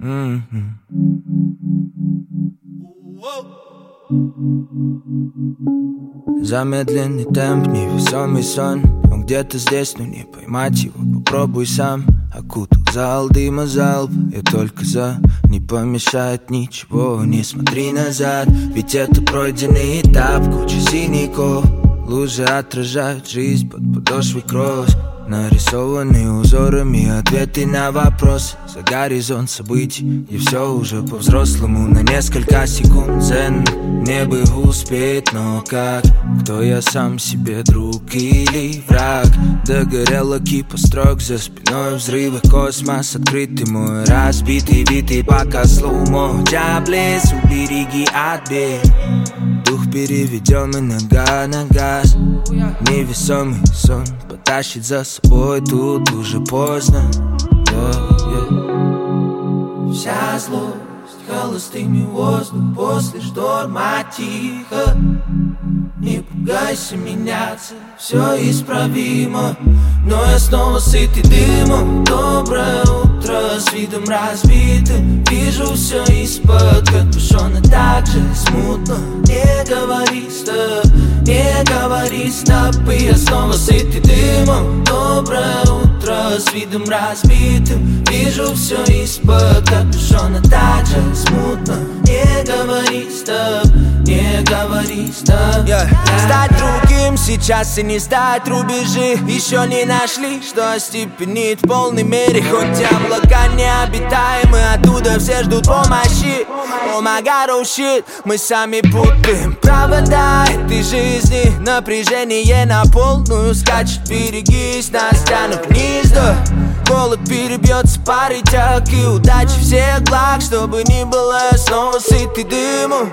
Замедленный темп, невесомый сон. Он где-то здесь, но не поймать его. Попробуй сам. Окутал зал дыма залп. Я только за, не помешает ничего. Не смотри назад, ведь это пройденный этап. Куча синяков, лужи отражают жизнь под подошвой кросс. Нарисованные узорами ответы на вопросы. За горизонт событий, где все уже по-взрослому. На несколько секунд дзен. Не бы успеть, но как? Кто я сам себе, друг или враг? Догорела кипа строк, за спиной взрывы. Космос открытый мой, разбитый вид. Пока слоумо, джаблес, убереги от бед. Дух переведем и нога на газ. Невесомый сон потащит за собой, тут уже поздно. Вся злость холостыми воздух после шторма тихо. Не пугайся меняться, все исправимо. Но я снова сытый дымом. Доброе утро с видом разбитым. Вижу все из-под капюшона так же смутно. Не говори стоп, не говори стоп. И я снова сытый дымом. Доброе утро с видом разбитым. Вижу все из-под капюшона так же смутно. Не говори стоп, не говори стоп. Стать другим сейчас и не стать рубежи. Еще не нашли, что остепенит в полной мере. Хоть облака необитаемы, оттуда все ждут помощи. Oh my god, oh shit, мы сами путаем провода этой жизни. Напряжение на полную скачет, берегись, нас тянут вниз, да. Голод перебьется парой тяг и удачи всех благ. Чтобы ни было, я снова сытый дымом.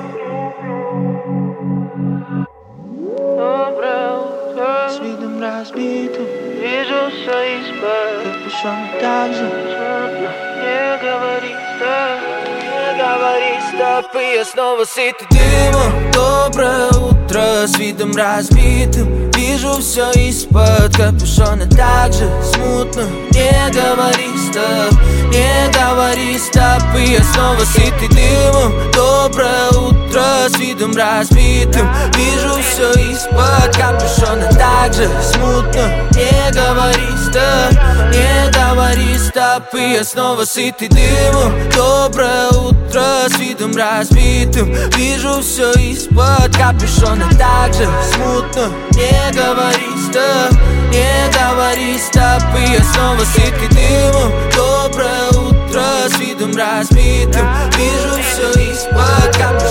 Доброе утро с видом разбитым. Вижу все из-под капюшона так же смутно. Не говори стоп, не говори стоп. И я снова сытый дымом. Доброе утро с видом разбитым. Вижу все из-под капюшона так же смутно. Не говори стоп, не говори стоп. И я снова сытый дымом. Доброе утро с видом разбитым. Вижу все из-под капюшона так же смутно. Не говори стоп, не говори стоп. И я снова сытый дымом. Доброе утро с видом разбитым. Вижу все из-под капюшона так же смутно. Не говори стоп, не говори стоп. И я снова сытый дымом. Доброе утро с видом разбитым. Вижу все из-под капюшона